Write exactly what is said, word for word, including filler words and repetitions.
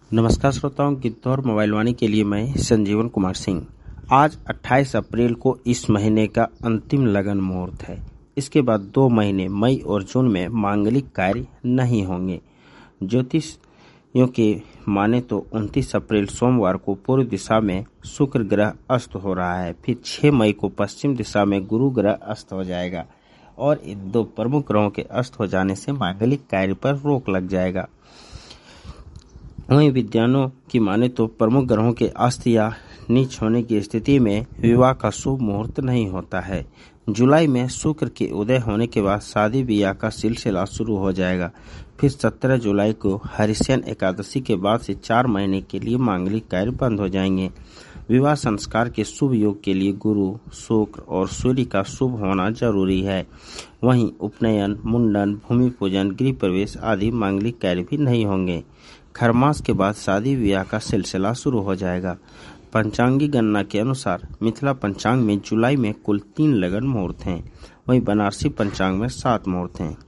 नमस्कार श्रोताओं, गिद्धौर मोबाइल वाणी के लिए मैं संजीवन कुमार सिंह। आज अट्ठाईस अप्रैल को इस महीने का अंतिम लगन मुहूर्त है। इसके बाद दो महीने मई और जून में मांगलिक कार्य नहीं होंगे। ज्योतिषियों के माने तो उनतीस अप्रैल सोमवार को पूर्व दिशा में शुक्र ग्रह अस्त हो रहा है। फिर छह मई को पश्चिम दिशा में गुरु ग्रह अस्त हो जाएगा और इन दो प्रमुख ग्रहों के अस्त हो जाने से मांगलिक कार्य पर रोक लग जाएगा। वहीं विद्वानों की माने तो प्रमुख ग्रहों के अस्त या नीच होने की स्थिति में विवाह का शुभ मुहूर्त नहीं होता है। जुलाई में शुक्र के उदय होने के बाद शादी ब्याह का सिलसिला शुरू हो जाएगा। फिर सत्रह जुलाई को हरिशयन एकादशी के बाद से चार महीने के लिए मांगलिक कार्य बंद हो जाएंगे। विवाह संस्कार के शुभ योग के लिए गुरु, शुक्र और सूर्य का शुभ होना जरूरी है। वहीं उपनयन, मुंडन, भूमि पूजन, गृह प्रवेश आदि मांगलिक कार्य भी नहीं होंगे। खरमास के बाद शादी विवाह का सिलसिला शुरू हो जाएगा। पंचांगी गणना के अनुसार मिथिला पंचांग में जुलाई में कुल तीन लगन मुहूर्त हैं, वहीं बनारसी पंचांग में सात मुहूर्त हैं।